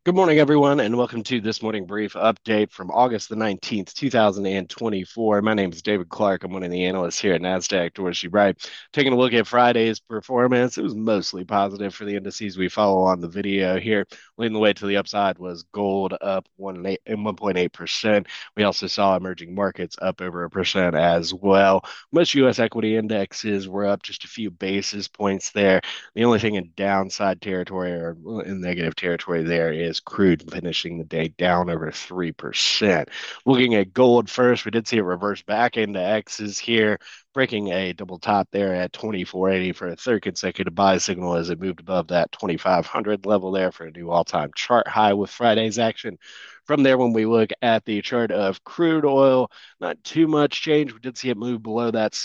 Good morning, everyone, and welcome to this morning brief update from August the 19th, 2024. My name is David Clark. I'm one of the analysts here at NASDAQ Dorsey Wright. Taking a look at Friday's performance, it was mostly positive for the indices we follow on the video here. Leading the way to the upside was gold up 1.8%. We also saw emerging markets up over 1% as well. Most U.S. equity indexes were up just a few basis points there. The only thing in downside territory or in negative territory there is crude finishing the day down over 3%. Looking at gold first, we did see it reverse back into X's here, breaking a double top there at 2480 for a third consecutive buy signal as it moved above that 2500 level there for a new all-time chart high with Friday's action. From there, when we look at the chart of crude oil, not too much change. We did see it move below that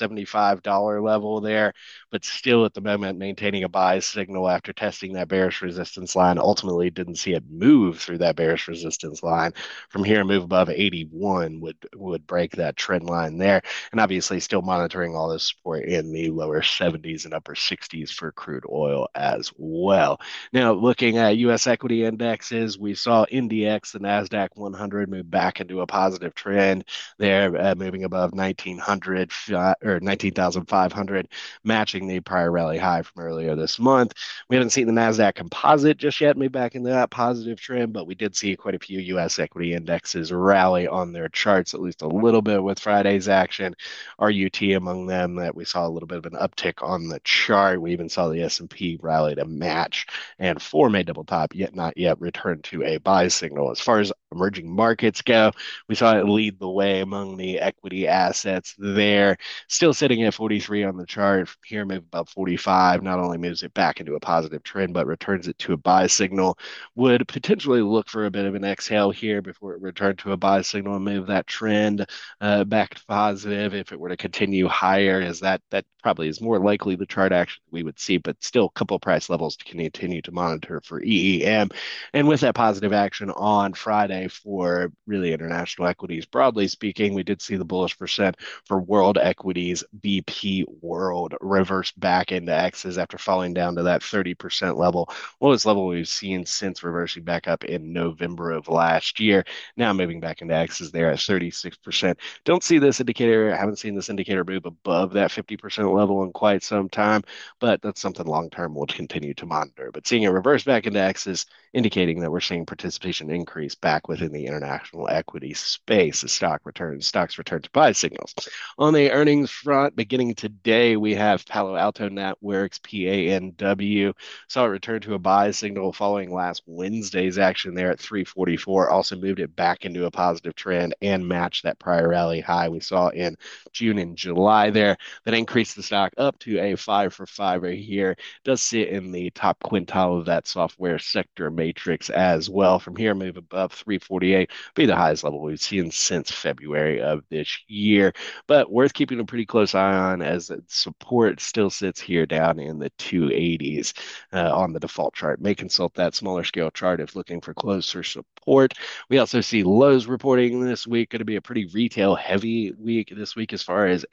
$75 level there, but still at the moment maintaining a buy signal after testing that bearish resistance line. Ultimately, didn't see it move through that bearish resistance line. From here, a move above 81 would break that trend line there. And obviously, still monitoring all this support in the lower 70s and upper 60s for crude oil as well. Now, looking at U.S. equity indexes, we saw INDX, the NASDAQ 100, move back into a positive trend there, moving above 1900 or 19,500, matching the prior rally high from earlier this month. We haven't seen the NASDAQ composite just yet move back into that positive trend, but we did see quite a few U.S. equity indexes rally on their charts, at least a little bit with Friday's action. RUT among them that we saw a little bit of an uptick on the chart. We even saw the S&P rally to match and form a double top, yet not yet return to a buy signal. As far as emerging markets go, we saw it lead the way among the equity assets there. Still sitting at 43 on the chart. From here, move above 45. Not only moves it back into a positive trend, but returns it to a buy signal. Would potentially look for a bit of an exhale here before it returned to a buy signal and move that trend back to positive. If it were to continue higher, as that probably is more likely the chart action we would see, but still a couple price levels to continue to monitor for EEM. And with that positive action on Friday for really international equities, broadly speaking, we did see the bullish percent for world equities, BP World reverse back into X's after falling down to that 30% level. Lowest level we've seen since reversing back up in November of last year. Now moving back into X's there at 36%. Don't see this indicator, haven't seen this indicator move above that 50% level in quite some time, but that's something long term we'll continue to monitor. But seeing it reverse back into X's, indicating that we're seeing participation increase back within the international equity space as stocks return to buy signals. On the earnings front, beginning today, we have Palo Alto Networks, PANW, saw it return to a buy signal following last Wednesday's action there at 344. Also moved it back into a positive trend and matched that prior rally high we saw in June and July there. That increased the stock up to a 5 for 5 right here. Does sit in the top quintile of that software sector matrix as well. From here, move above 348, be the highest level we've seen since February of this year. But worth keeping a pretty close eye on as support still sits here down in the 280s on the default chart. May consult that smaller scale chart if looking for closer support. We also see Lowe's reporting this week. Going to be a pretty retail heavy week this week as far as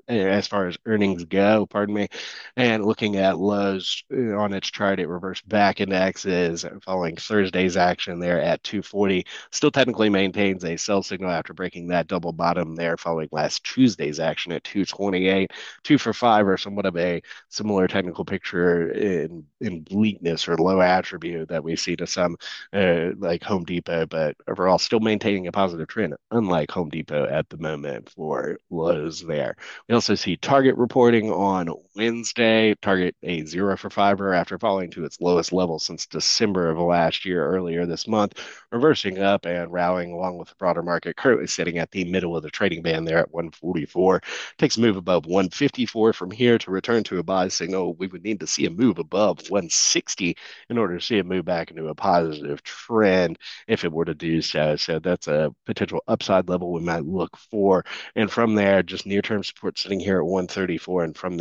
earnings go. Pardon me. And looking at Lowe's on its chart, it reversed back into X's following Thursday's action there at 240. Still technically maintains a sell signal after breaking that double bottom there following last Tuesday's action at 228. 2 for 5 or somewhat of a similar technical picture in bleakness or low attribute that we see to some like Home Depot, but overall still maintaining a positive trend, unlike Home Depot at the moment for Lowe's there. We also see Target reporting on Wednesday. Target a 0 for 5 after falling to its lowest level since December of last year, earlier this month, reversing up and rallying along with the broader market, currently sitting at the middle of the trading band there at 144. Takes a move above 154 from here to return to a buy signal. We would need to see a move above 160 in order to see it move back into a positive trend if it were to do so. So that's a potential upside level we might look for. And from there, just near term support sitting here at 134. And from there, we're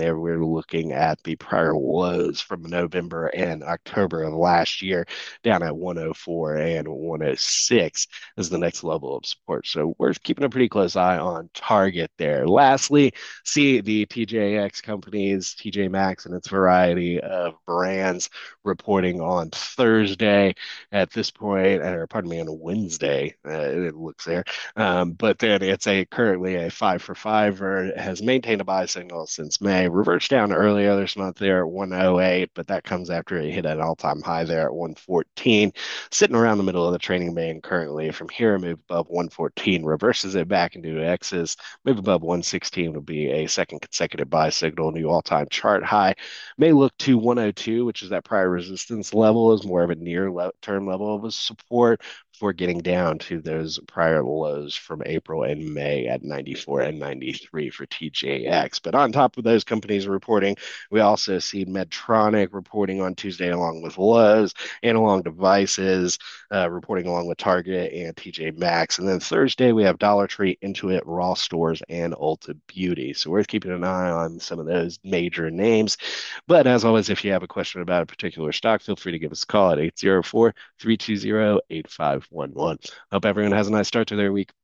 looking at the prior lows from November and October of last year, down at 104 and 106 as the next level of support. So we're keeping a pretty close eye on target there. Lastly, see the TJX companies, TJ Maxx and its variety of brands reporting on Thursday at this point, or pardon me, on a Wednesday, it looks there. But then it's currently a 5 for 5, or it has maintained a buy signal since May. Reversed down earlier this month there at 108, but that comes after it hit an all-time high there at 114. Sitting around the middle of the trading band currently. From here, a move above 114 reverses it back into X's. Move above 116 will be a second consecutive buy signal, new all-time chart high. May look to 102, which is that prior resistance level, is more of a near-term level of support before getting down to those prior lows from April and May at 94 and 93 for TJX. But on top of those companies reporting, we also see Medtronic reporting on Tuesday along with Lowe's, Analog Devices reporting along with Target and TJ Maxx. And then Thursday, we have Dollar Tree, Intuit, Ross Stores, and Ulta Beauty. So we're keeping an eye on some of those major names. But as always, if you have a question about a particular stock, feel free to give us a call at 804 320 8511. Hope everyone has a nice start to their week.